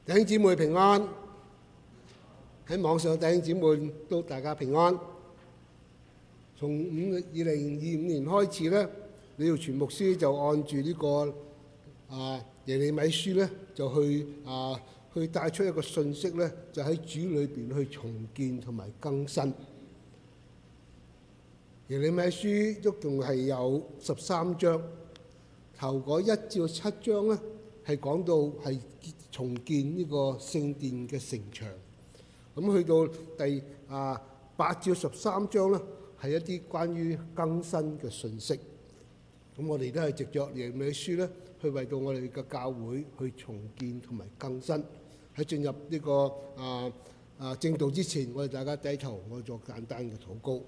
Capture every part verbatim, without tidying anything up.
弟兄姊妹平安，喺網上弟兄姊妹都大家平安。從五二零二五年開始咧，李耀全牧師就按住呢個啊耶利米書咧，就去啊去帶出一個信息咧，就喺主裏邊去重建同埋更新。耶利米書一共係有十三章，頭嗰一至七章咧係講到係重建呢個聖殿嘅城牆。咁去到第啊八至十三章咧，係一啲關於更新嘅信息。咁我哋都係藉著耶利米書咧，去為到我哋嘅教會去重建同埋更新。喺進入呢個啊啊正道之前，我哋大家低頭，我做簡單嘅禱告。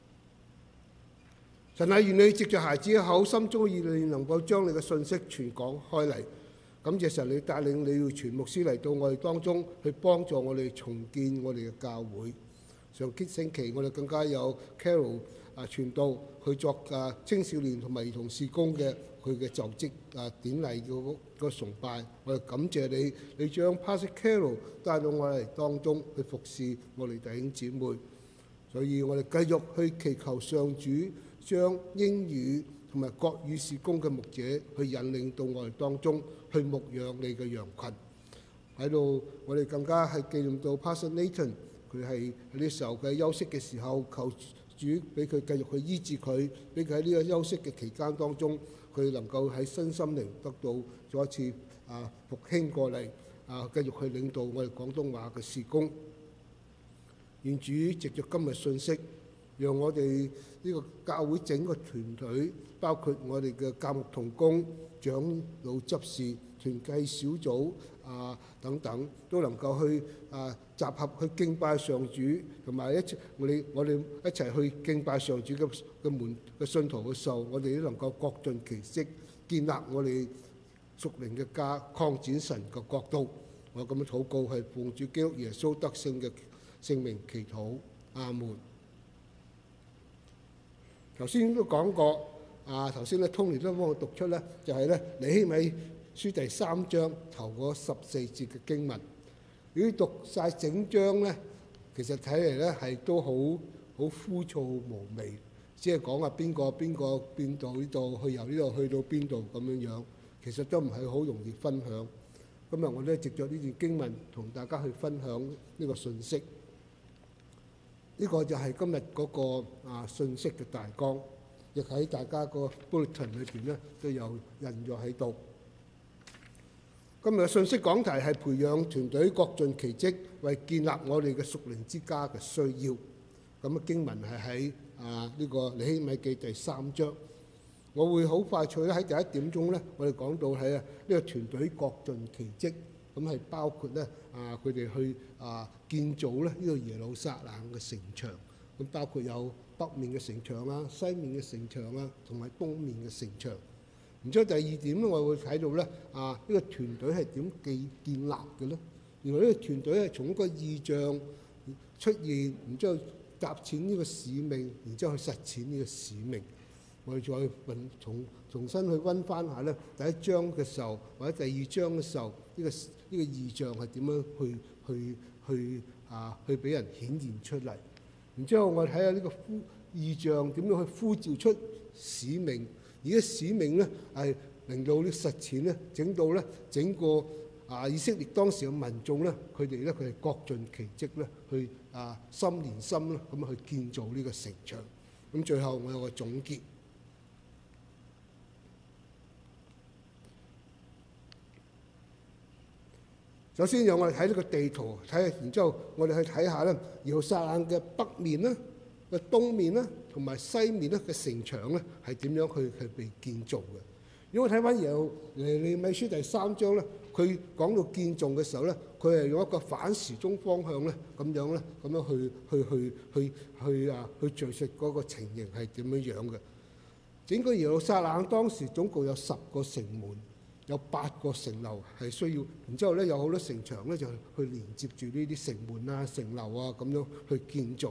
神啊，願你藉著孩子嘅口，心中嘅意念能夠將你嘅信息傳講開嚟。感謝神，你帶領李耀全牧師嚟到我哋當中，去幫助我哋重建我哋嘅教會。上星期我哋更加有 Carol 啊傳道去作啊青少年同埋兒童事工嘅佢嘅就職啊典禮嘅個崇拜。我哋感謝你，你將 Pastor Carol 帶到我哋當中去服侍我哋弟兄姊妹。所以我哋繼續去祈求上主將英語同埋國語事工嘅牧者去引領到我哋當中，去牧養你嘅羊群。喺度，我哋更加係紀念到 Pastor Nathan， 佢係喺呢時候嘅休息嘅時候，求主俾佢繼續去醫治佢，俾佢喺呢個休息嘅期間當中，佢能夠喺身心靈得到再一次啊復興過嚟，啊繼續去領導我哋廣東話嘅事工。願主藉着今日信息，讓我哋呢個教會整個團隊，包括我哋嘅教牧同工、長老執事、團契小組啊等等，都能夠去啊集合去敬拜上主，同埋一齊我哋我哋一齊去敬拜上主嘅嘅門嘅信徒嘅時候，我哋都能夠各盡其職，建立我哋屬靈嘅家，擴展神嘅國度。我咁樣禱告係奉主基督耶穌得勝嘅聖名祈禱，阿門。頭先都講過，啊頭先咧 Tony 都幫我讀出咧，就係咧尼希米書第三章頭嗰十四節嘅經文。如果讀晒整章咧，其實睇嚟咧係都好好枯燥無味，只係講啊邊個邊個變到呢度，去由呢度去到邊度咁樣樣，其實都唔係好容易分享。今日我都藉著呢段經文同大家去分享呢個信息。呢個就係今日嗰個啊信息嘅大綱，亦喺大家個 bulletin 裏邊咧都有印咗喺度。今日嘅信息講題係培養團隊各盡其職，為建立我哋嘅屬靈之家嘅需要。咁啊經文係喺啊呢個尼希米記第三章。我會好快脆咧喺第一點鐘咧，我哋講到喺啊呢個團隊各盡其職。咁係包括咧啊，佢哋去啊建造咧呢個耶路撒冷嘅城牆。咁包括有北面嘅城牆啦、西面嘅城牆啦，同埋東面嘅城牆。然之後第二點咧，我會睇到咧啊呢個團隊係點建建立嘅咧？原來呢個團隊係從一個意象出現，然之後搭建呢個使命，然之後去實踐呢個使命。我哋再揾重重新去溫翻下咧，第一章嘅時候或者第二章嘅時候，呢個呢個異象係點樣去去去啊去俾人顯現出嚟？然之後我哋睇下呢個呼異象點樣去呼召出使命，而家使命咧係令到啲實踐咧整到咧整個啊以色列當時嘅民眾咧，佢哋咧佢係各盡其職咧，去啊心連心啦咁去建造呢個城牆。咁最後我有個總結。首先讓我哋睇呢個地圖，睇下，然之後我哋去睇下咧，耶路撒冷嘅北面啦、嘅東面啦，同埋西面咧嘅城牆咧，係點樣去去被建造嘅？如果我睇翻由耶利米書第三章咧，佢講到建造嘅時候咧，佢係用一個反時鐘方向咧，咁樣咧，咁樣去去去去去啊，去敘述嗰個情形係點樣樣嘅。整個耶路撒冷當時總共有十個城門。有八個城樓係需要，然之後咧有好多城牆咧就去連接住呢啲城門啊、城樓啊咁樣去建造。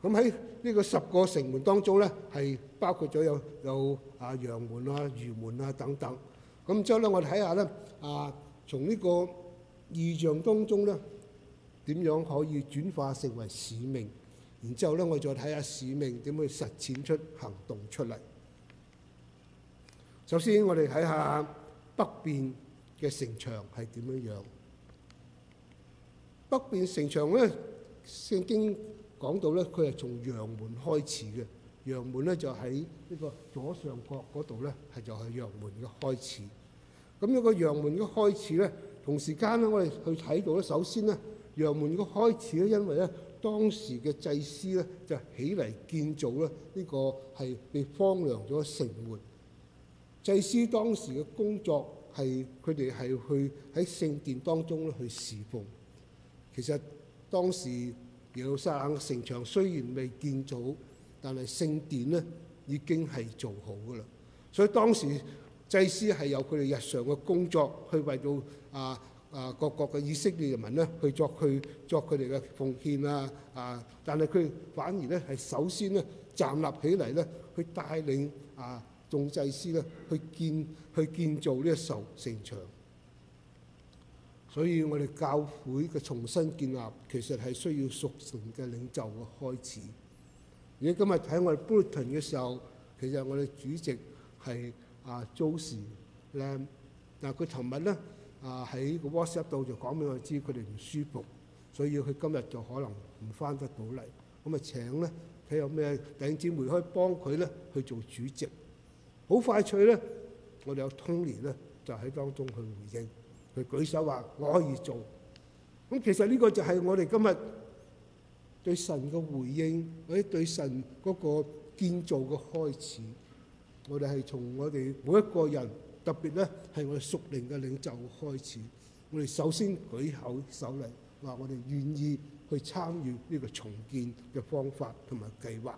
咁喺呢個十個城門當中咧，係包括咗有有啊陽門啊、魚門啊等等。咁之後咧，我哋睇下咧啊，從呢個異象當中咧，點樣可以轉化成為使命？然之後咧，我哋再睇下使命點去實踐出行動出嚟。首先，我哋睇下北邊嘅城牆係點樣樣。北邊城牆咧，聖經講到咧，佢係從陽門開始嘅。陽門咧就喺呢個左上角嗰度咧，係就係陽門嘅開始。咁呢個陽門嘅開始咧，同時間咧，我哋去睇到咧，首先咧，陽門嘅開始咧，因為咧當時嘅祭司咧就起嚟建造咧呢個係被荒涼咗嘅城門。祭司當時嘅工作係佢哋係去喺聖殿當中咧去侍奉。其實當時耶路撒冷城牆雖然未建造，但係聖殿咧已經係做好噶啦。所以當時祭司係有佢哋日常嘅工作，去為到啊啊各國嘅以色列人民咧去作去作佢哋嘅奉獻啊啊！但係佢反而咧係首先咧站立起嚟咧，去帶領啊眾祭司咧去建去建造呢個受城牆。所以我哋教會嘅重新建立，其實係需要屬靈嘅領袖嘅開始。而今日睇我哋 bulletin 嘅時候，其實我哋主席係啊 Josie Lam，但係佢尋日咧啊喺個 WhatsApp 度就講俾我知，佢哋唔舒服，所以佢今日就可能唔翻得到嚟。咁啊請咧睇有咩弟兄姊妹可以幫佢咧去做主席。好快脆咧，我哋有 Tony 咧就喺當中去回應。佢舉手話：我可以做。咁其實呢個就係我哋今日對神嘅回應，或者對神嗰個建造嘅開始。我哋係從我哋每一個人，特別咧係我哋屬靈嘅領袖開始。我哋首先舉口手嚟話：我哋願意去參與呢個重建嘅方法同埋計劃。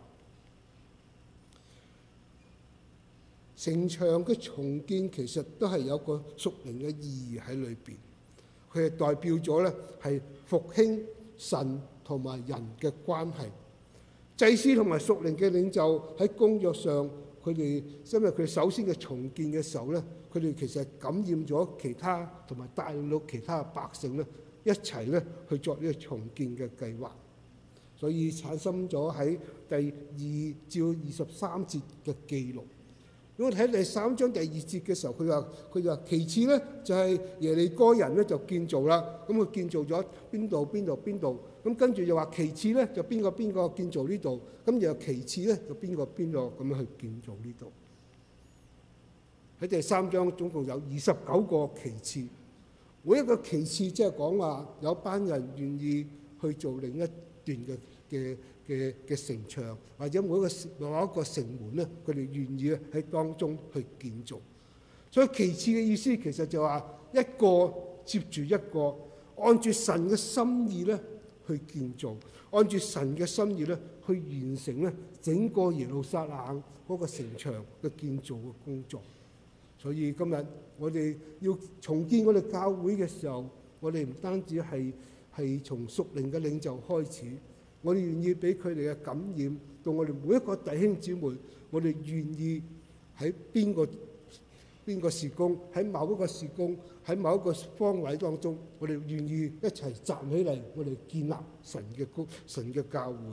城牆嘅重建其實都係有個屬靈嘅意義喺裏邊，佢係代表咗咧係復興神同埋人嘅關係。祭司同埋屬靈嘅領袖喺工作上，佢哋因為佢首先嘅重建嘅時候咧，佢哋其實感染咗其他同埋帶領到其他嘅百姓咧，一齊咧去作呢個重建嘅計劃，所以產生咗喺第二至二十三節嘅記錄。如果睇第三章第二節嘅時候，佢話佢就話其次咧就係耶利哥人咧就建造啦。咁佢建造咗邊度邊度邊度，咁跟住就話其次咧就邊個邊個建造呢度，咁又其次咧就邊個邊個咁樣去建造呢度。喺第三章總共有二十九個其次，每一個其次即係講話有班人願意去做另一段嘅嘅嘅嘅城牆，或者每一個某一個城門咧，佢哋願意咧喺當中去建造。所以其次嘅意思其實就話一個接住一個，按住神嘅心意咧去建造，按住神嘅心意咧去完成咧整個耶路撒冷嗰個城牆嘅建造嘅工作。所以今日我哋要重建我哋教會嘅時候，我哋唔單止係係從屬靈嘅領袖開始。我哋願意俾佢哋嘅感染到我哋每一個弟兄姊妹，我哋願意喺邊個邊個事工，喺某一個事工，喺某一個方位當中，我哋願意一齊站起嚟，我哋建立神嘅國、神嘅教會。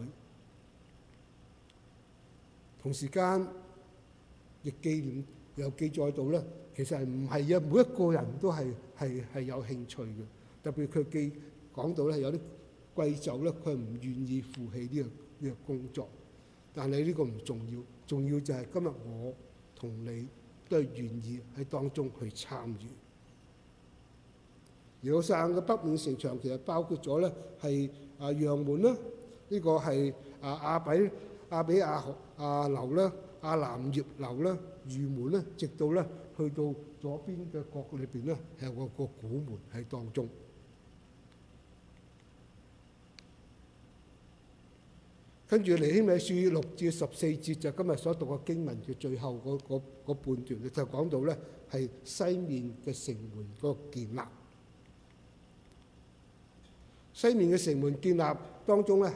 同時間亦紀念有記載到咧，其實係唔係啊？每一個人都係係係有興趣嘅，特別佢記講到咧有啲貴胄咧，佢係唔願意負起呢個呢個工作，但係呢個唔重要，重要就係今日我同你都係願意喺當中去參與。耶路撒冷嘅北面城牆其實包括咗咧係啊陽門啦，呢個係啊亞比亞比亞亞樓啦、亞南葉樓啦、魚門咧，直到咧去到左邊嘅角裏邊咧係有個個古門喺當中。跟住尼希米書六至十四節就今日所讀嘅經文嘅最後嗰嗰嗰半段，就講到咧係西面嘅城門嗰個建立。西面嘅城門建立當中咧係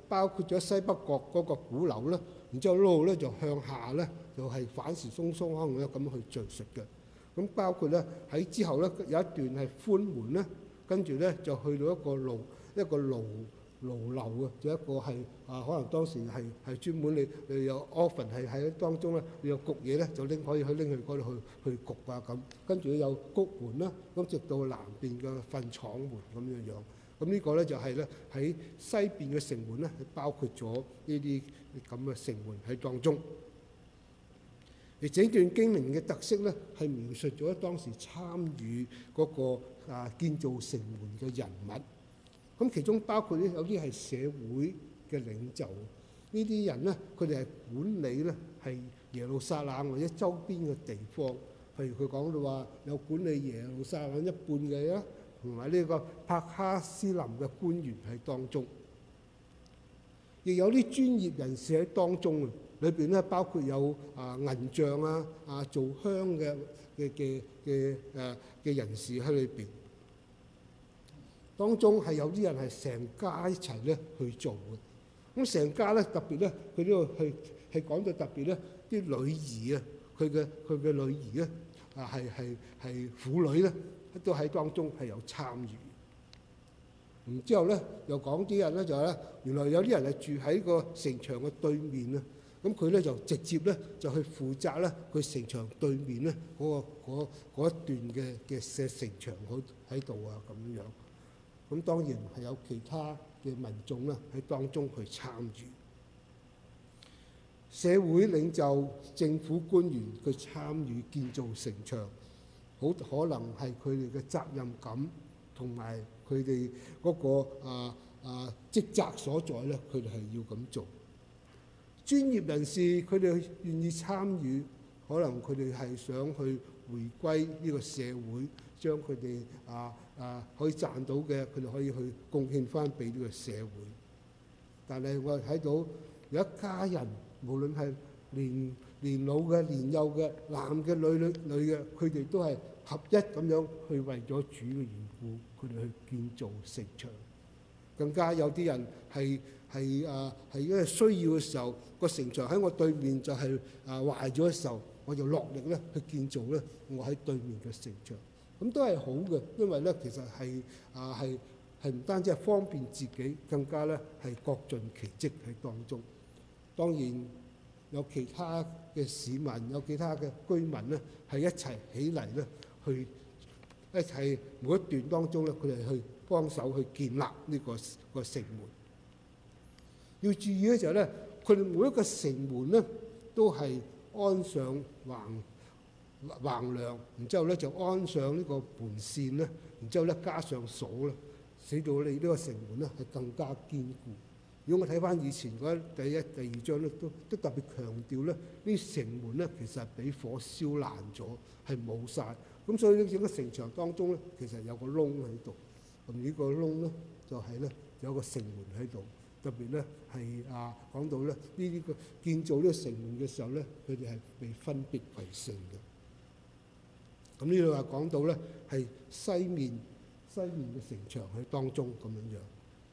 包括咗西北角嗰個鼓樓咧，然之後一路咧就向下咧，就係反時鬆鬆康咧咁去敘述嘅。咁包括咧喺之後咧有一段係寬門咧，跟住咧就去到一個爐一個爐爐樓嘅，就一個係啊，可能當時係係專門你你有 oven 係喺當中咧，你有焗嘢咧就拎可以去拎去嗰度去去焗啊咁。跟住有谷門啦，咁直到南邊嘅糞廠門咁樣樣。咁呢個咧就係咧喺西邊嘅城門咧，包括咗呢啲咁嘅城門喺當中。而整段經文嘅特色咧，係描述咗當時參與嗰個啊建造城門嘅人物。咁其中包括咧有啲係社會嘅領袖，呢啲人咧佢哋係管理咧係耶路撒冷或者周邊嘅地方。譬如佢講到話有管理耶路撒冷一半嘅啦，同埋呢個帕哈斯林嘅官員喺當中，亦有啲專業人士喺當中啊。裏邊咧包括有啊銀匠啊、啊做香嘅嘅嘅嘅誒嘅人士喺裏邊。當中係有啲人係成家一齊咧去做嘅。咁成家咧特別咧，佢呢度係係講到特別咧啲女兒啊，佢嘅佢嘅女兒咧啊係係係婦女咧都喺當中係有參與。然之後咧又講啲人咧就係咧，原來有啲人係住喺個城牆嘅對面啊。咁佢咧就直接咧就去負責咧佢城牆對面咧嗰個嗰嗰一段嘅嘅石城牆喺喺度啊咁樣。咁當然係有其他嘅民眾啦喺當中去參與。社會領袖、政府官員去參與建造城牆，好可能係佢哋嘅責任感同埋佢哋嗰個啊啊職責所在咧，佢哋係要咁做。專業人士佢哋願意參與，可能佢哋係想去回歸呢個社會，將佢哋啊啊可以賺到嘅，佢哋可以去貢獻翻俾呢個社會。但係我哋睇到有一家人，無論係年年老嘅、年幼嘅、男嘅、女女女嘅，佢哋都係合一咁樣去為咗主嘅緣故，佢哋去建造城牆。更加有啲人係係啊係因為需要嘅時候，個城牆喺我對面就係啊壞咗嘅時候，我就落力咧去建造咧我喺對面嘅城牆。咁都係好嘅，因為咧其實係啊係係唔單止係方便自己，更加咧係各盡其職喺當中。當然有其他嘅市民，有其他嘅居民咧係一齊起嚟咧去一齊每一段當中咧，佢哋去幫手去建立呢個個城門。要注意嘅就係咧，佢哋每一個城門咧都係安上橫橫梁，然之後咧就安上呢個門線咧，然之後咧加上鎖咧，使到你呢個城門咧係更加堅固。如果我睇翻以前嗰第一、第二章咧，都都特別強調咧，呢啲城門咧其實係俾火燒爛咗，係冇晒。咁所以呢整個城牆當中咧，其實有個窿喺度。咁呢個窿咧就係咧有個城門喺度。特別咧係啊講到咧呢啲個建造呢個城門嘅時候咧，佢哋係被分別為聖嘅。咁呢度話講到咧係西面西面嘅城牆喺當中咁樣樣。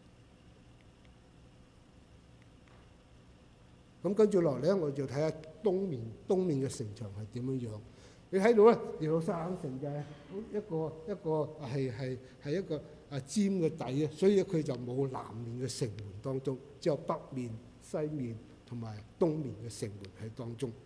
咁跟住落嚟咧，我就睇下東面東面嘅城牆係點樣樣。你睇到咧，耶路撒冷城嘅一個一個係係係一個啊尖嘅底啊，所以佢就冇南面嘅城門當中，只有北面、西面同埋東面嘅城門喺當中。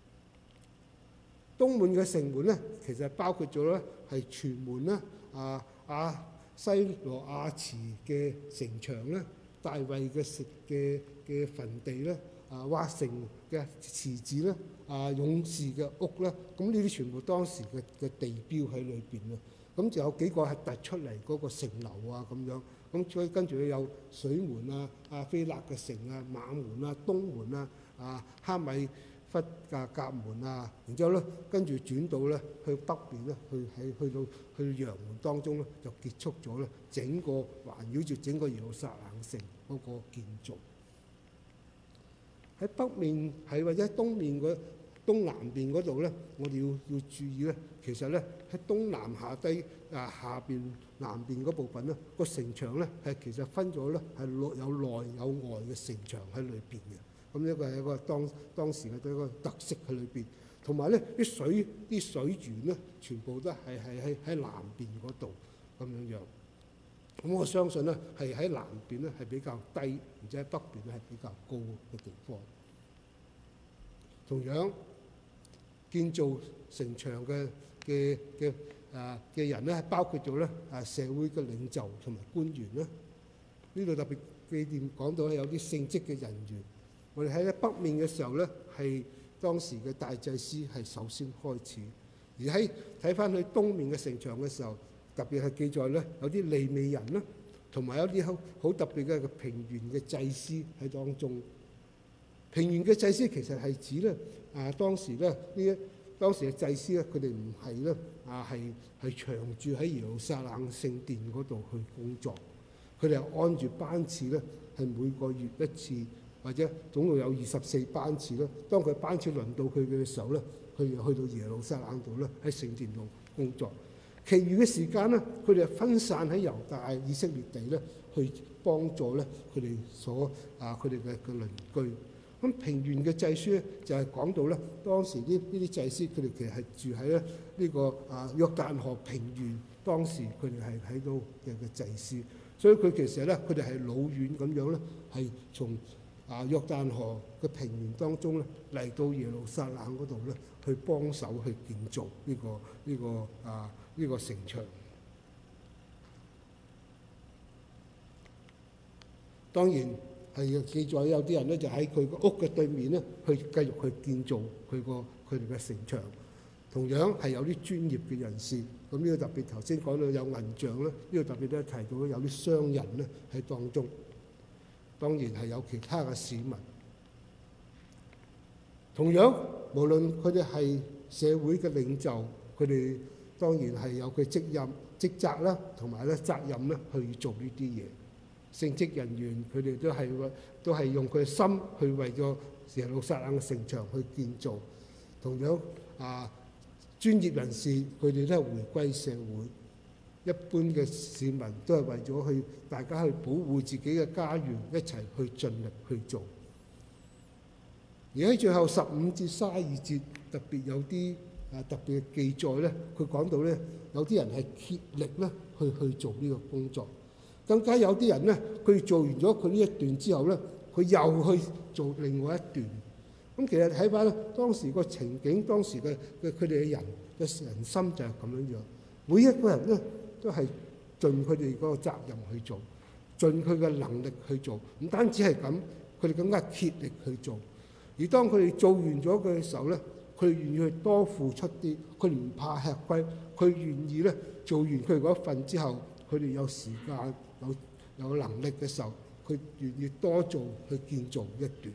東門嘅城門咧，其實包括咗咧係全門啦，啊亞西羅亞池嘅城牆咧，大衛嘅城嘅嘅墳地咧。啊，挖城嘅池子咧，啊勇士嘅屋咧，咁呢啲全部當時嘅嘅地標喺裏邊啊。咁就有幾個係突出嚟嗰個城樓啊咁樣。咁所以跟住有水門啊、阿非勒嘅城啊、馬門啊、東門啊、啊哈米弗甲甲門啊，然之後咧跟住轉到咧去北邊咧，去喺去到去羊門當中咧，就結束咗咧整個環繞住整個耶路撒冷城嗰個建造。喺北面係或者東面嗰東東南邊嗰度咧，我哋要要注意咧，其實咧喺東南下低啊下邊南邊嗰部分咧，個城牆咧係其實分咗咧係內有內有外嘅城牆喺裏邊嘅。咁呢個係一個當當時嘅一個特色喺裏邊。同埋咧啲水啲水源咧，全部都係係喺喺南邊嗰度咁樣樣。咁我相信咧係喺南邊咧係比較低，而且喺北邊咧係比較高嘅地方。同樣建造城牆嘅嘅嘅啊嘅人咧，包括咗咧啊社會嘅領袖同埋官員咧。呢度特別紀念講到咧有啲聖職嘅人員。我哋喺咧北面嘅時候咧，係當時嘅大祭司係首先開始，而喺睇翻去東面嘅城牆嘅時候，特別係記載咧有啲利未人啦，同埋有啲好好特別嘅平原嘅祭司喺當中。平原嘅祭司其實係指咧啊當時咧呢一當時嘅祭司咧，佢哋唔係咧啊係係長住喺耶路撒冷聖殿嗰度去工作，佢哋係按住班次咧，係每個月一次。或者總共有二十四班次啦。當佢班次輪到佢嘅時候咧，佢就去到耶路撒冷度咧，喺聖殿度工作。其餘嘅時間咧，佢哋分散喺猶大、以色列地咧，去幫助咧佢哋所啊佢哋嘅嘅鄰居。咁平原嘅祭司咧，就係講到咧當時呢呢啲祭司，佢哋其實係住喺咧呢個啊約旦河平原，當時佢哋係喺度嘅嘅祭司，所以佢其實咧佢哋係老遠咁樣咧，係從啊約旦河嘅平原當中咧，嚟到耶路撒冷嗰度咧，去幫手去建造呢個呢個啊呢個城牆。當然係記載有啲人咧，就喺佢個屋嘅對面咧，去繼續去建造佢個佢哋嘅城牆。同樣係有啲專業嘅人士。咁呢個特別頭先講到有銀匠咧，呢個特別咧提到有啲商人咧喺當中。當然係有其他嘅市民。同樣，無論佢哋係社會嘅領袖，佢哋當然係有佢職任、職責啦，同埋咧責任咧去做呢啲嘢。聖職人員佢哋都係為都係用佢嘅心去為咗耶路撒冷嘅城牆去建造。同樣啊，專業人士佢哋都係回歸社會。一般嘅市民都係為咗去大家去保護自己嘅家園，一齊去盡力去做。而喺最後十五至三十二節特別有啲啊特別嘅記載咧，佢講到咧有啲人係竭力咧去去做呢個工作，更加有啲人咧佢做完咗佢呢一段之後咧，佢又去做另外一段。咁其實睇翻咧當時個情景，當時嘅嘅佢哋嘅人嘅人心就係咁樣樣，每一個人咧都係盡佢哋嗰個責任去做，盡佢嘅能力去做。唔單止係咁，佢哋更加竭力去做。而當佢哋做完咗佢嘅時候咧，佢哋願意去多付出啲，佢哋唔怕吃虧，佢願意咧做完佢嗰份之後，佢哋有時間有有能力嘅時候，佢願意多做去建造一段。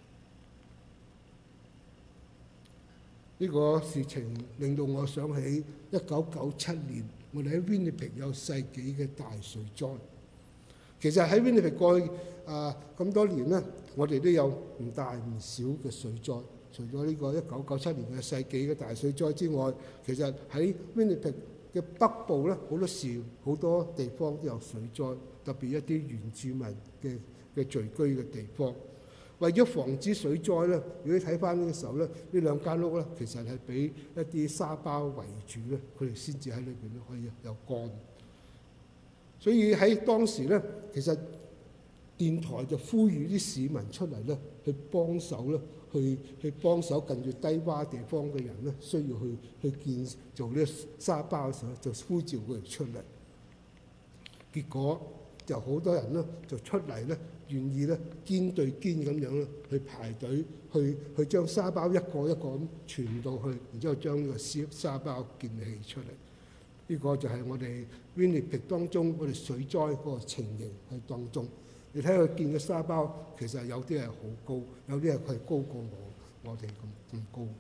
呢個事情令到我想起一九九七年，我哋喺 Winnipeg 有世紀嘅大水災。其實喺 Winnipeg 過去啊咁多年咧，我哋都有唔大唔小嘅水災。除咗呢個一九九七年嘅世紀嘅大水災之外，其實喺 Winnipeg 嘅北部咧，好多時好多地方都有水災，特別一啲原住民嘅嘅聚居嘅地方。為咗防止水災咧，如果你睇翻嘅時候咧，呢兩間屋咧，其實係俾一啲沙包圍住咧，佢哋先至喺裏邊可以有乾。所以喺當時咧，其實電台就呼籲啲市民出嚟咧，去幫手咧，去去幫手近住低洼地方嘅人咧，需要去去建造呢個沙包嘅時候，就呼召佢哋出嚟。結果就好多人咧就出嚟咧，願意咧肩對肩咁樣咧去排隊，去去將沙包一個一個咁傳到去，然之後將呢個沙沙包建起出嚟。呢個就係我哋 Winnipeg 當中我哋水災嗰個情形喺當中。你睇佢建嘅沙包，其實有啲係好高，有啲係佢係高過我我哋咁咁高。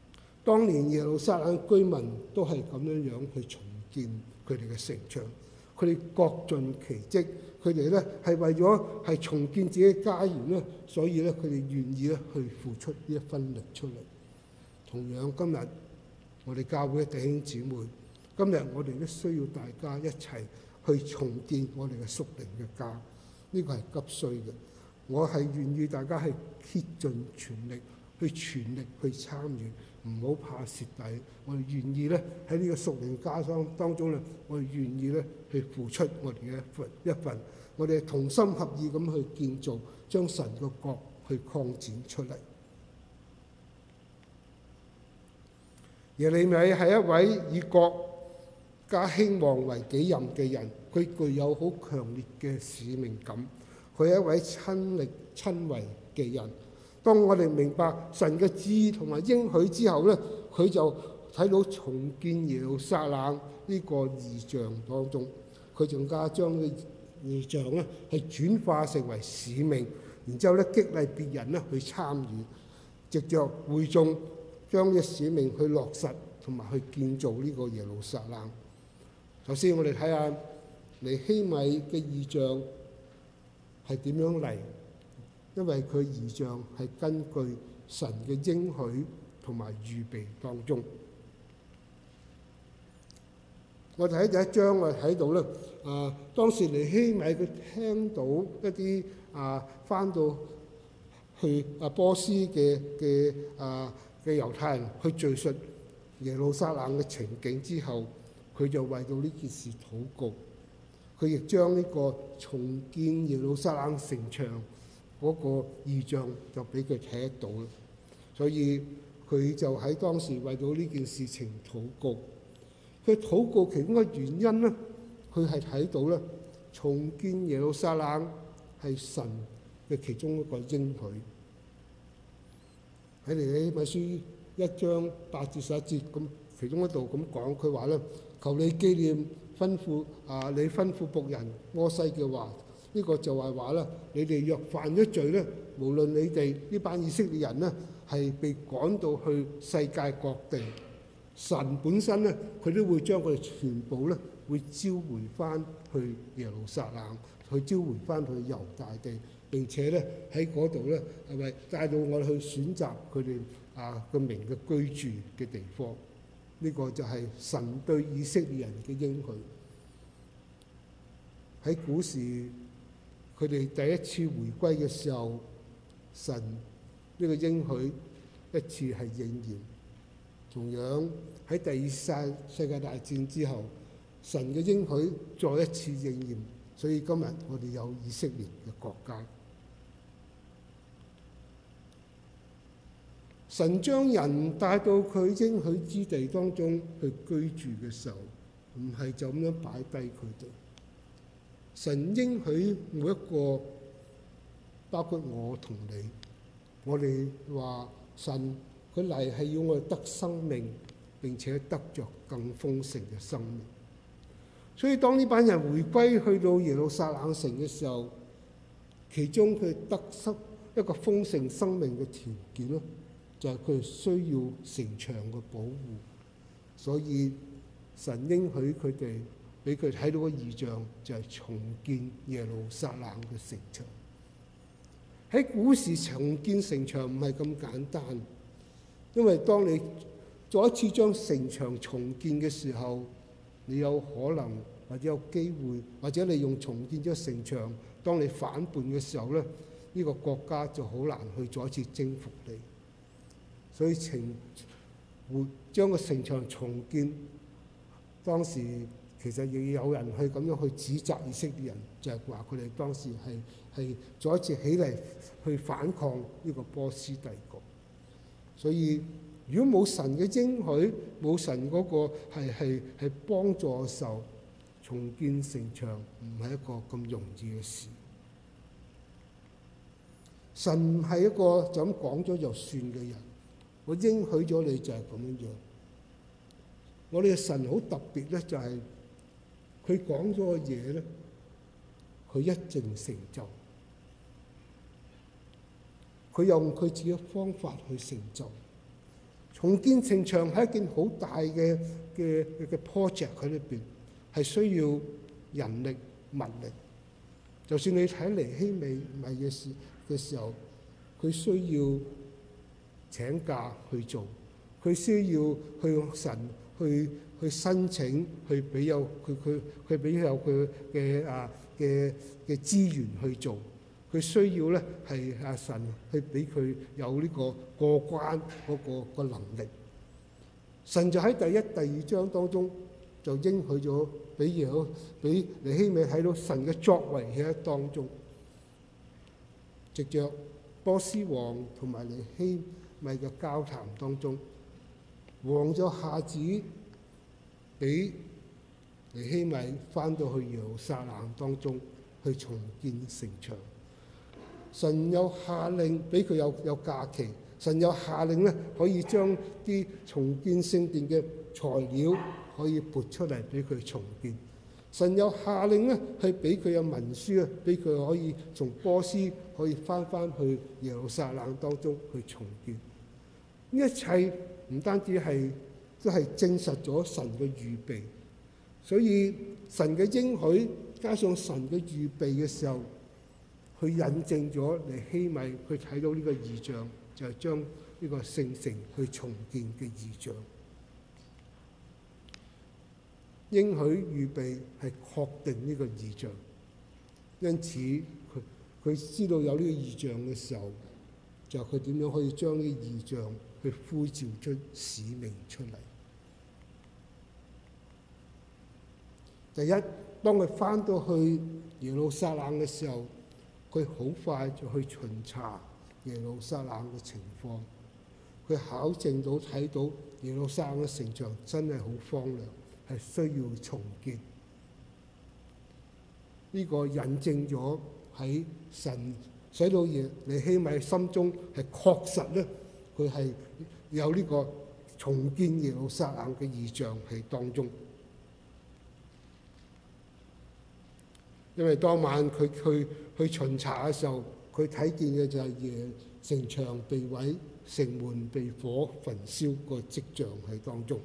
當年耶路撒冷居民都係咁樣樣去重建佢哋嘅城牆， 佢哋各盡其職。佢哋咧係為咗係重建自己嘅家園咧，所以咧佢哋願意咧去付出呢一分力出嚟。同樣今日我哋教會嘅弟兄姊妹，今日我哋都需要大家一齊去重建我哋嘅屬靈嘅家，呢個係急需嘅。我係願意大家係竭盡全力去全力去參與，唔好怕蝕底。我哋願意咧喺呢個屬靈家當當中咧，我哋願意咧去付出我哋嘅一份一份。我哋同心合意咁去建造，將神嘅國去擴展出嚟。耶利米係一位以國家興旺為己任嘅人，佢具有好強烈嘅使命感。佢係一位親力親為嘅人。當我哋明白神嘅旨意同埋應許之後咧，佢就睇到重建耶路撒冷呢個異象當中，佢仲加將呢異象咧係轉化成為使命，然之後咧激勵別人咧去參與，藉着會眾將呢個使命去落實同埋去建造呢個耶路撒冷。首先我哋睇下尼希米嘅異象係點樣嚟，因為佢異象係根據神嘅應許同埋預備當中。我哋喺第一章我哋睇到咧，啊當時尼希米佢聽到一啲啊返到去啊波斯嘅嘅啊嘅猶太人去敘述耶路撒冷嘅情景之後，佢就為到呢件事禱告。佢亦將呢個重建耶路撒冷城牆嗰個異象就俾佢睇得到啦。所以佢就喺當時為到呢件事情禱告。佢禱告其中嘅原因咧，佢係睇到咧重建耶路撒冷係神嘅其中一個應許。喺尼希米書一章八至十一節咁，其中一度咁講，佢話咧：求你紀念吩咐啊，你吩咐僕人摩西嘅話。呢、這個就係話咧，你哋若犯咗罪咧，無論你哋呢班以色列人咧係被趕到去世界各地。神本身咧，佢都會將佢哋全部咧，會召回翻去耶路撒冷，去召回翻去猶大地，並且咧喺嗰度咧係咪帶到我哋去選擇佢哋啊個名嘅居住嘅地方？呢、這個就係神對以色列人嘅應許。喺古時，佢哋第一次回歸嘅時候，神呢個應許一次係應驗。同樣喺第二次世界大戰之後，神嘅應許再一次應驗，所以今日我哋有以色列嘅國家。神將人帶到佢應許之地當中去居住嘅時候，唔係就咁樣擺低佢哋。神應許每一個，包括我同你，我哋話神佢嚟係要我哋得生命，並且得着更豐盛嘅生命。所以當呢班人回歸去到耶路撒冷城嘅時候，其中佢得失一個豐盛生命嘅條件咯，就係佢哋需要城牆嘅保護。所以神應許佢哋，俾佢睇到個異象，就係重建耶路撒冷嘅城牆。喺古時重建城牆唔係咁簡單。因為當你再一次將城牆重建嘅時候，你有可能或者有機會，或者你用重建咗城牆，當你反叛嘅時候咧，呢、這個國家就好難去再一次征服你。所以情會將個城牆重建，當時其實亦有人去咁樣去指責以色列人，就係話佢哋當時係係再一次起嚟去反抗呢個波斯帝國。所以，如果冇神嘅應許，冇神嗰個係係係幫助嘅時候，重建城牆唔係一個咁容易嘅事。神唔係一個就咁講咗就算嘅人，我應許咗你就係咁樣樣。我哋嘅神好特別咧，就係佢講咗嘅嘢咧，佢一定成就。佢用佢自己嘅方法去成就。重建城牆係一件好大嘅嘅嘅 project 喺裏邊，係需要人力物力。就算你睇尼希米米嘅時嘅時候，佢需要請假去做，佢需要去用神去去申請，去俾有佢佢佢俾有佢嘅啊嘅嘅資源去做。佢需要咧係阿神去俾佢有呢個過關嗰個個能力。神就喺第一、第二章當中就應許咗俾耶和俾尼希米睇到神嘅作為喺當中，藉着波斯王同埋尼希米嘅交談當中，王就下旨俾尼希米翻到去耶路撒冷當中去重建城牆。神有下令俾佢有有假期，神有下令咧可以將啲重建聖殿嘅材料可以撥出嚟俾佢重建。神有下令咧去俾佢有文書啊，俾佢可以從波斯可以翻翻去耶路撒冷當中去重建。呢一切唔單止係都係證實咗神嘅預備，所以神嘅應許加上神嘅預備嘅時候，去印證咗尼希米佢睇到呢個異象，就係將呢個聖城去重建嘅異象。應許預備係確定呢個異象，因此佢佢知道有呢個異象嘅時候，就佢點樣可以將呢個異象去呼召出使命出嚟。第一，當佢翻到去耶路撒冷嘅時候，佢好快就去巡查耶路撒冷嘅情況。佢考證到睇到耶路撒冷嘅城牆真係好荒涼，係需要重建。呢、這個引證咗喺神使到耶尼希米心中係確實咧，佢係有呢個重建耶路撒冷嘅異象喺當中。因為當晚佢去去巡查嘅時候，佢睇見嘅就係耶城牆被毀、城門被火焚燒個跡象喺當中。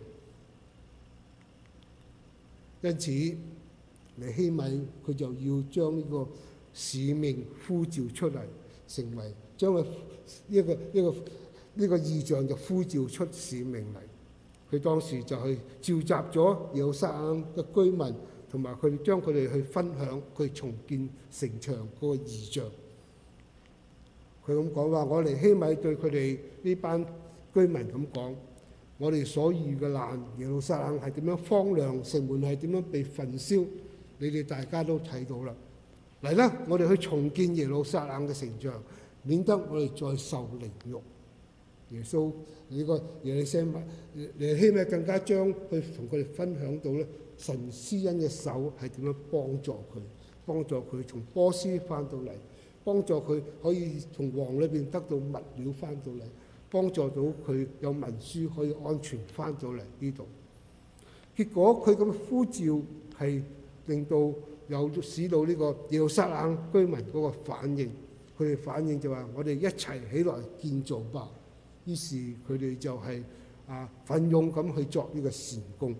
因此尼希米佢就要將呢個使命呼召出嚟，成為將佢呢個呢個呢個異象就呼召出使命嚟。佢當時就去召集咗耶路撒冷嘅居民，同埋佢哋將佢哋去分享佢重建城牆嗰個異象。佢咁講話：我尼希米對佢哋呢班居民咁講，我哋所遇嘅難，耶路撒冷係點樣荒涼，城門係點樣被焚燒，你哋大家都睇到啦。嚟啦，我哋去重建耶路撒冷嘅城牆，免得我哋再受凌辱。耶穌呢個耶利西米尼希米更加將去同佢哋分享到咧，神施恩嘅手係點樣幫助佢，幫助佢從波斯翻到嚟，幫助佢可以從王裏邊得到物料翻到嚟，幫助到佢有文書可以安全翻到嚟呢度。結果佢咁呼召係令到有使到呢個耶路撒冷居民嗰個反應，佢哋反應就話：我哋一齊起，起來建造吧。於是佢哋就係、是、啊奮勇咁去作呢個善工。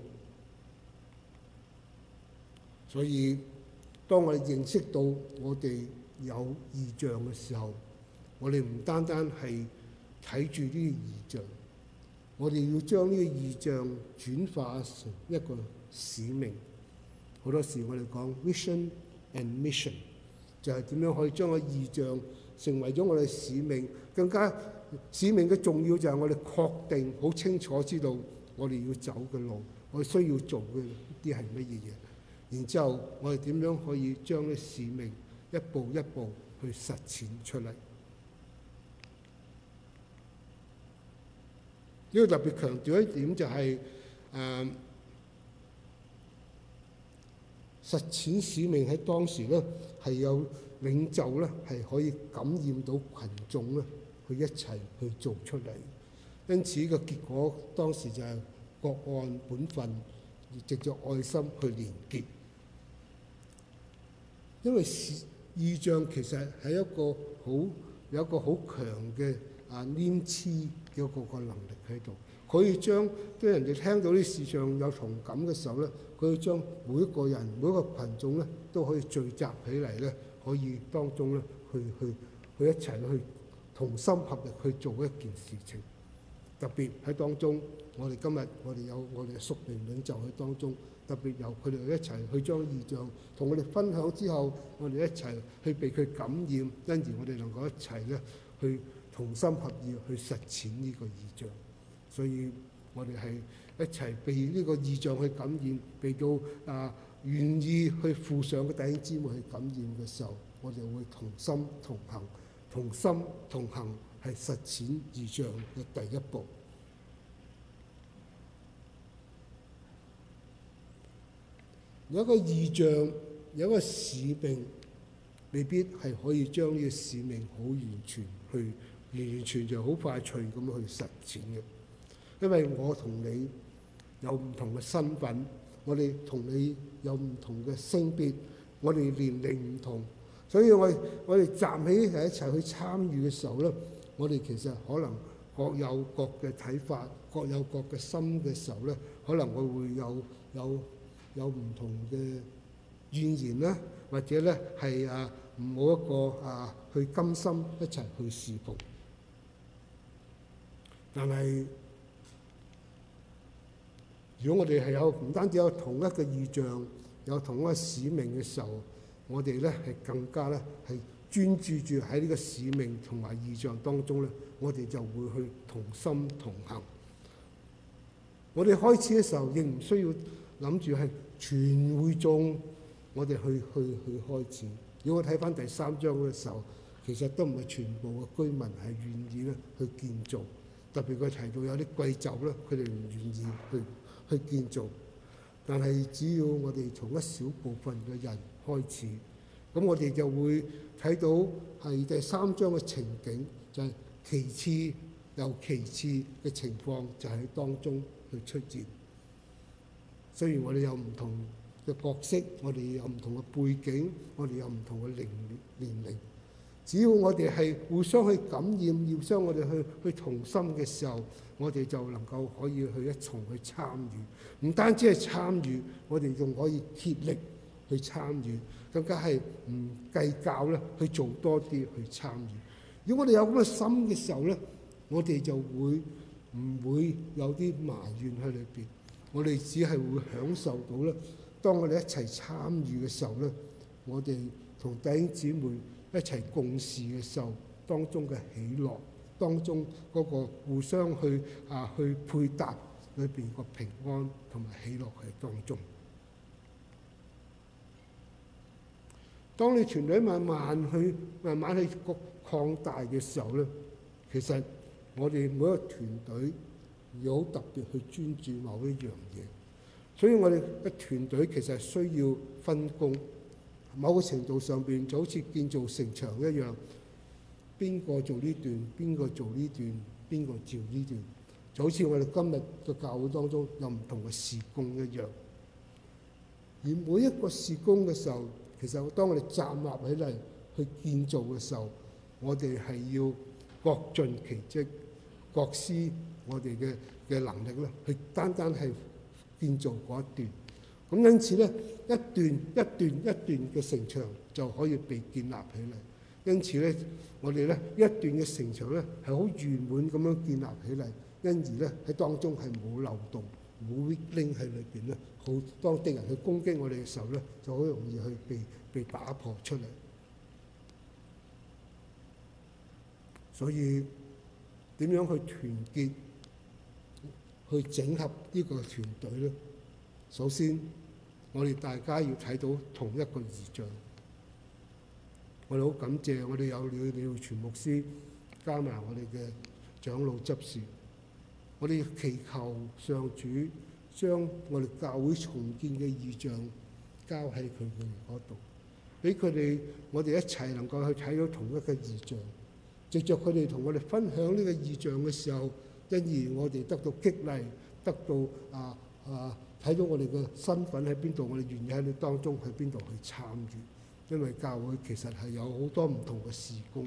所以當我哋認識到我哋有異象嘅時候，我哋唔單單係睇住呢個異象，我哋要將呢個異象轉化成一個使命。好多時我哋講 vision and mission， 就係點樣可以將個異象成為咗我哋使命。更加使命嘅重要就係我哋確定好清楚知道我哋要走嘅路，我哋需要做嘅啲係乜嘢嘢。然之後我哋點樣可以將啲使命一步一步去實踐出嚟？呢個特別強調一點就係、是、誒、呃、實踐使命喺當時咧係有領袖咧係可以感染到群眾咧去一齊去做出嚟。因此個結果當時就係各按本分，藉著愛心去連結。因為異象其實係一個好有一個好強嘅啊黏黐嘅一個個能力喺度， 可以將啲人哋聽到啲事上有同感嘅時候咧，可以將每一個人每一個群眾咧都可以聚集起嚟咧，可以當中咧去去去一齊去同心合力去做一件事情。特別喺當中，我哋今日我哋有我哋嘅屬靈領袖喺當中，特別由佢哋一齊去將異象同我哋分享之後，我哋一齊去被佢感染，因而我哋能夠一齊咧去同心合意去實踐呢個異象。所以我哋係一齊被呢個異象去感染，被到啊願意去附上嘅弟兄姊妹去感染嘅時候，我哋會同心同行，同心同行係實踐異象嘅第一步。有一個異象，有一個使命，未必係可以將呢個使命好完全去完完全全好快脆咁去實踐嘅。因為我同你有唔同嘅身份，我哋同你有唔同嘅性別，我哋年齡唔同，所以我我哋站起嚟一齊去參與嘅時候咧，我哋其實可能各有各嘅睇法，各有各嘅心嘅時候咧，可能我會有有有唔同嘅怨言啦，或者咧係啊冇一個啊去甘心一齊去侍奉。但係如果我哋係有唔單止有同一個異象，有同一個使命嘅時候，我哋咧係更加咧係專注住喺呢個使命同埋異象當中咧，我哋就會去同心同行。我哋開始嘅時候亦唔需要諗住係全會眾，我哋去去去開始。如果我睇翻第三章嘅時候，其實都唔係全部嘅居民係願意咧去建造，特別佢提到有啲貴胄咧，佢哋唔願意去去建造。但係只要我哋從一小部分嘅人開始，咁我哋就會睇到係第三章嘅情景，就係其次又其次嘅情況就喺當中去出現。雖然我哋有唔同嘅角色，我哋有唔同嘅背景，我哋有唔同嘅年年齡，只要我哋係互相去感染，互相我哋去去同心嘅時候，我哋就能夠可以去一重去參與。唔單止係參與，我哋仲可以竭力去參與，更加係唔計較咧去做多啲去參與。如果我哋有咁嘅心嘅時候咧，我哋就會唔會有啲埋怨喺裏邊？我哋只係會享受到咧，當我哋一齊參與嘅時候咧，我哋同弟兄姊妹一齊共事嘅時候，當中嘅喜樂，當中嗰個互相去啊去配搭裏邊個平安同埋喜樂喺當中。當你團隊慢慢去慢慢去擴大嘅時候咧，其實我哋每一個團隊要好特別去專注某一樣嘢，所以我哋嘅團隊其實係需要分工。某個程度上邊就好似建造城牆一樣，邊個做呢段，邊個做呢段，邊個照呢段，就好似我哋今日嘅教會當中有唔同嘅事工一樣。而每一個事工嘅時候，其實當我哋站立起嚟去建造嘅時候，我哋係要各盡其職，各施我哋嘅嘅能力咧，去單單係建造嗰一段。咁因此咧，一段一段一段嘅城牆就可以被建立起嚟。因此咧，我哋咧一段嘅城牆咧係好圓滿咁樣建立起嚟，因而咧喺當中係冇漏洞、冇 weak link 喺裏邊咧。好，當敵人去攻擊我哋嘅時候咧，就好容易去被被打破出嚟。所以點樣去團結、去整合呢個團隊咧？首先，我哋大家要睇到同一個異象。我哋好感謝我哋有李李耀全牧師加埋我哋嘅長老執事，我哋祈求上主將我哋教會重建嘅異象交喺佢哋嗰度，俾佢哋我哋一齊能夠去睇到同一個異象。藉着佢哋同我哋分享呢個異象嘅時候，因而我哋得到激勵，得到啊啊睇到我哋嘅身份喺邊度，我哋願意喺你當中去邊度去參與。因為教會其實係有好多唔同嘅事工。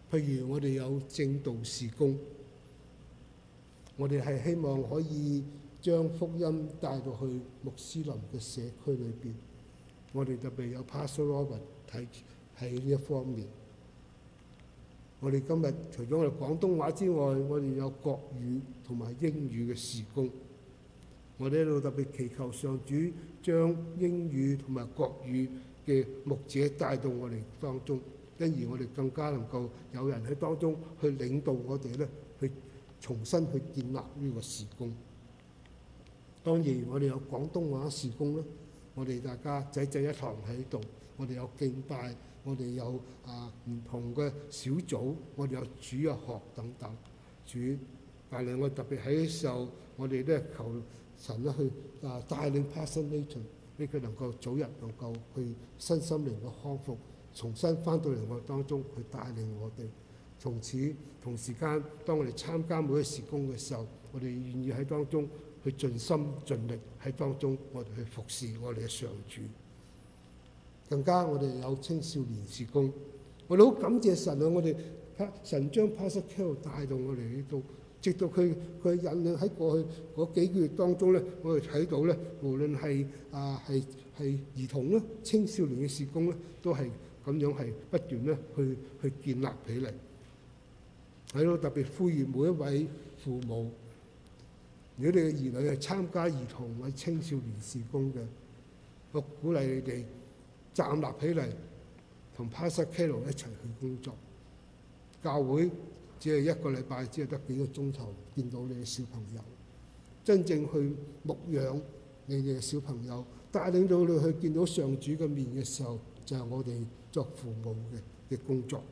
譬如我哋有正道事工，我哋係希望可以將福音帶到去穆斯林嘅社區裏邊。我哋特別有 Pastor Robert 睇喺呢一方面。我哋今日除咗我哋廣東話之外，我哋有國語同埋英語嘅事工。我哋喺度特別祈求上主將英語同埋國語嘅牧者帶到我哋當中，因而我哋更加能夠有人喺當中去領導我哋咧，去重新去建立呢個事工。當然，我哋有廣東話事工啦，我哋大家濟濟一堂喺度，我哋有敬拜，我哋有啊唔同嘅小組，我哋有主日學等等。主帶領我特別喺時候，我哋咧求神咧去啊帶領 Pastor Nathan，俾佢能夠早日能夠去身心靈嘅康復，重新翻到嚟我當中去帶領我哋。從此同時間，當我哋參加每一個事工嘅時候，我哋願意喺當中去盡心盡力喺當中，我哋去服侍我哋嘅上主。更加我哋有青少年事工，我哋好感謝神啊！我哋神將 Pastor Carol 帶到我哋呢度。直到佢佢引領喺過去嗰幾個月當中咧，我哋睇到咧，無論係啊係係兒童咧、青少年嘅事工咧，都係咁樣係不斷咧去去建立起嚟。喺度特別呼籲每一位父母，如果你嘅兒女係參加兒童或者青少年事工嘅，我鼓勵你哋站立起嚟，同 Pastor Carol 一齊去工作。教會只係一個禮拜，只係得幾個鐘頭見到你嘅小朋友，真正去牧養你哋嘅小朋友，帶領到你去見到上主嘅面嘅時候，就係我哋作父母嘅嘅工作。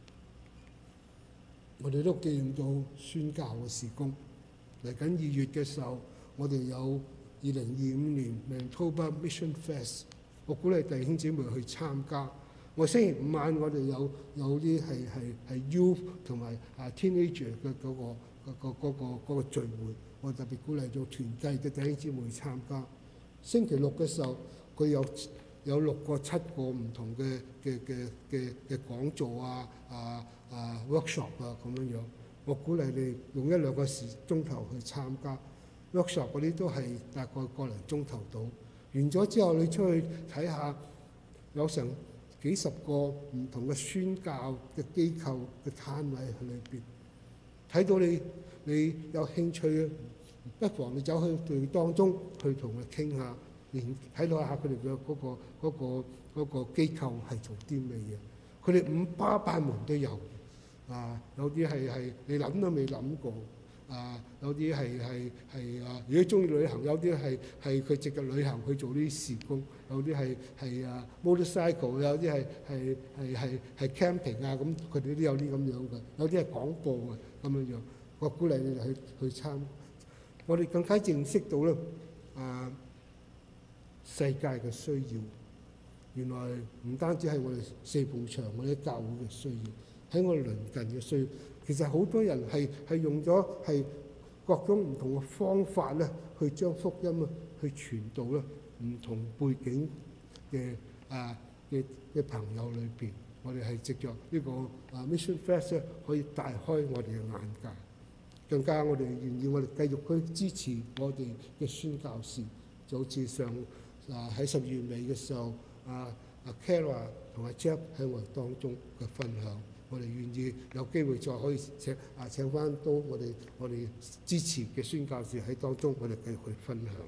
我哋都紀念到宣教嘅事工。嚟緊二月嘅時候，我哋有二零二五年 Manitoba Mission Fest， 我鼓勵弟兄姊妹去參加。我星期五晚我哋有有啲係係係 youth 同埋啊 teenager 嘅嗰個嗰個嗰個嗰個聚會，我特別鼓勵做團契嘅弟兄姊妹參加。星期六嘅時候，佢有有六個七個唔同嘅嘅嘅嘅嘅講座啊啊啊 workshop 啊咁樣樣。我鼓勵你用一兩個時鐘頭去參加 workshop， 嗰啲都係大概個零鐘頭到。完咗之後，你出去睇下，有成幾十個唔同嘅宣教嘅機構嘅攤位喺裏邊，睇到你你有興趣嘅，不妨你走去對當中去同佢傾下，連睇到下佢哋嘅嗰個嗰個嗰個機構係做啲咩嘢。佢哋五花八門都有，啊有啲係係你諗都未諗過。啊，有啲係係係啊！如果中意旅行，有啲係係佢直接旅行去做呢啲事工，有啲係係啊 motorcycle， 有啲係係係係係 camping 啊，咁佢哋都有啲咁樣嘅，有啲係廣播嘅咁樣樣。我鼓勵你哋去去參。我哋更加認識到咧啊世界嘅需要，原來唔單止係我哋四埲牆我哋教會嘅需要，喺我哋鄰近嘅需要。其實好多人係係用咗係各種唔同嘅方法咧，去將福音啊去傳到咧唔同背景嘅啊嘅嘅朋友裏邊。我哋係藉著呢個啊 Mission Fest 咧，可以大開我哋嘅眼界。更加我哋願意我哋繼續去支持我哋嘅宣教士，就好似上啊喺十二月尾嘅時候，啊啊 Kara 同阿 Jeff 喺我哋當中嘅分享。我哋願意有機會再可以請啊請翻到我哋我哋支持嘅宣教士喺當中，我哋繼續去分享。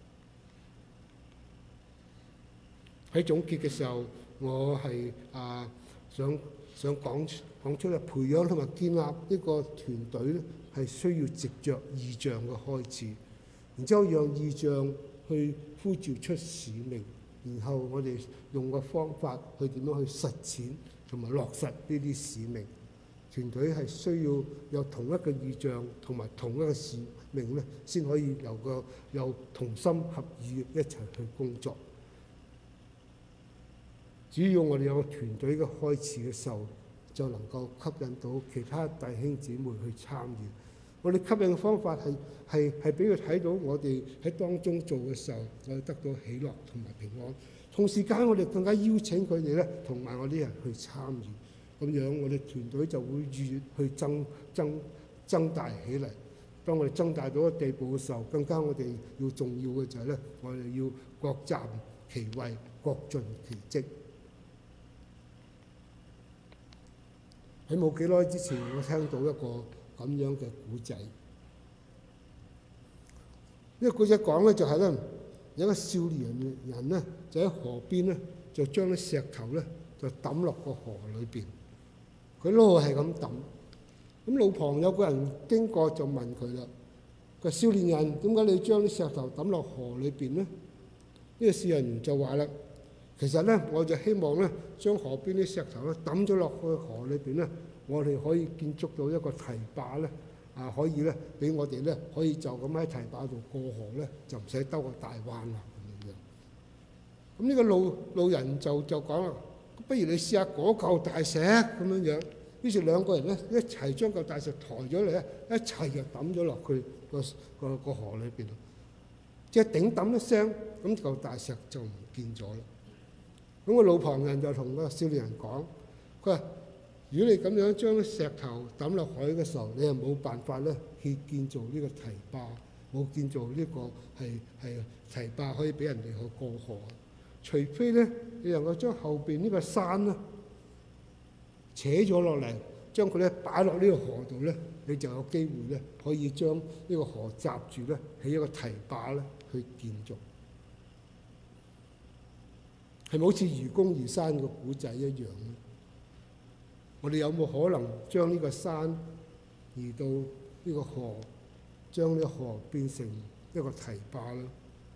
喺總結嘅時候，我係啊想想講講出嚟，培養同埋建立呢個團隊咧，係需要藉着異象嘅開始，然之後讓異象去呼召出使命，然後我哋用個方法去點樣去實踐同埋落實呢啲使命。團隊係需要有同一個意象同埋同一個使命咧，先可以有個有同心合意一齊去工作。只要我哋有個團隊嘅開始嘅時候，就能夠吸引到其他弟兄姊妹去參與。我哋吸引嘅方法係係係俾佢睇到我哋喺當中做嘅時候，我哋得到喜樂同埋平安。同時間，我哋更加邀請佢哋咧，同埋我啲人去參與。 咁樣我哋團隊就會越去增增增大起嚟。當我哋增大到一個地步嘅時候，更加我哋要重要嘅就係咧，我哋要各站其位，各盡其職。喺冇幾耐之前，我聽到一個咁樣嘅古仔。呢個古仔講咧就係咧，有一個少年人咧，就喺河邊咧，就將啲石頭咧就抌落個河裏邊。佢一路係咁抌。咁路旁有個人經過就問佢啦：個少年人，點解你將啲石頭抌落河裏邊呢？呢個少年人就話啦：其實咧，我就希望咧，將河邊啲石頭咧抌咗落去河裏邊咧，我哋可以建築到一個堤壩咧，啊可以咧，俾我哋咧可以就咁喺堤壩度過河咧，就唔使兜個大彎啦咁樣。咁呢個路路人就就講啦：不如你試下嗰嚿大石咁樣樣。於是兩個人咧一齊將嚿大石抬咗嚟咧，一齊就抌咗落去個個個河裏邊。即係頂抌一聲，咁嚿大石就唔見咗啦。咁個路旁人就同個少年人講：佢話如果你咁樣將石頭抌落海嘅時候，你係冇辦法咧去建造呢個堤壩，冇建造呢個係係堤壩可以俾人哋去過河。除非咧你能夠將後邊呢個山咧扯咗落嚟，將佢咧擺落呢個河度咧，你就有機會咧可以將呢個河閘住咧，起一個堤壩咧去建造。係咪好似愚公移山個古仔一樣咧？我哋有冇可能將呢個山移到呢個河，將呢個河變成一個堤壩咧？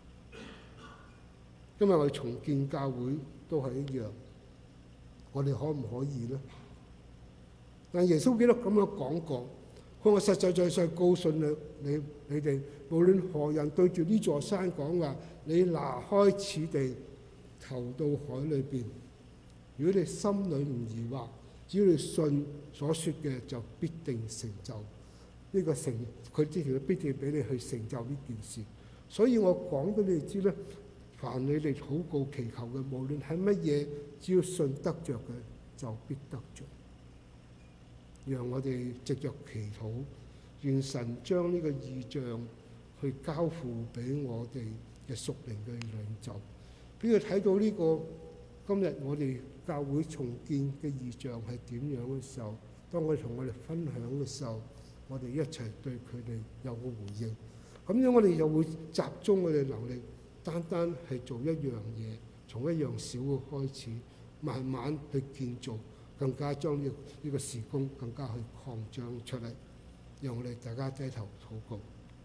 今日我哋重建教會都係一樣，我哋可唔可以咧？但耶穌基督咁樣講過，佢話實實在在告訴你你你哋，無論何人對住呢座山講話，你拿開此地，投到海裏邊。如果你心裏唔疑惑，只要你信所說嘅，就必定成就。呢、這個成佢之前必定俾你去成就呢件事。所以我講俾你哋知咧，凡你哋禱告祈求嘅，無論係乜嘢，只要信得着嘅，就必得着。讓我哋藉着祈禱，願神將呢個異象去交付俾我哋嘅屬靈嘅領袖，俾佢睇到呢個今日我哋教會重建嘅異象係點樣嘅時候，當我哋同我哋分享嘅時候，我哋一齊對佢哋有個回應。咁樣我哋就會集中我哋能力，單單係做一樣嘢，從一樣小嘅開始，慢慢去建造。更加將呢個呢個事工更加去擴張出嚟，讓我哋大家低頭禱告。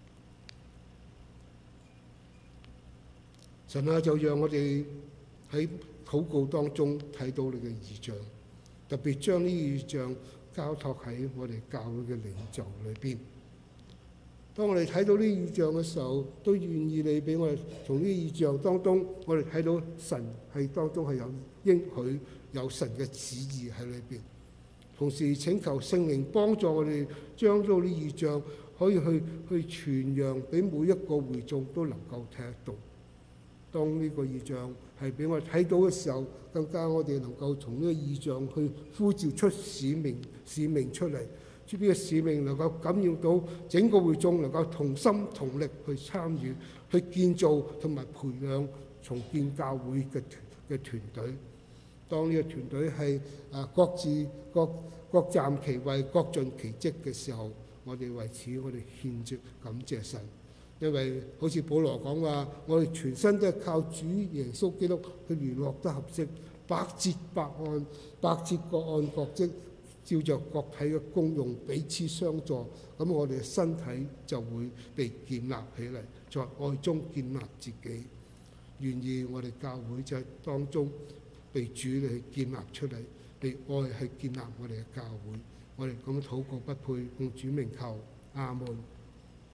神啊，就讓我哋喺禱告當中睇到你嘅異象，特別將呢異象交託喺我哋教會嘅領袖裏邊。當我哋睇到呢異象嘅時候，都願意你俾我哋從呢異象當中，我哋睇到神係當中係有應許。有神嘅旨意喺裏邊，同時請求聖靈幫助我哋將到啲異象可以去去傳揚俾每一個會眾都能夠睇得到。當呢個異象係俾我哋睇到嘅時候，更加我哋能夠從呢個異象去呼召出使命使命出嚟，呢個使命能夠感染到整個會眾，能夠同心同力去參與、去建造同埋培養重建教會嘅嘅團隊。當呢個團隊係啊各自各各站其位、各盡其職嘅時候，我哋為此我哋獻上感謝神，因為好似保羅講話，我哋全身都係靠主耶穌基督去聯絡得合適，百節百按，百節各按各職，照着各體嘅功用彼此相助，咁我哋嘅身體就會被建立起嚟，在愛中建立自己。願意我哋教會就喺當中被主嚟建立出嚟，被愛去建立我哋嘅教會。我哋咁禱告不配，用主名求，阿門。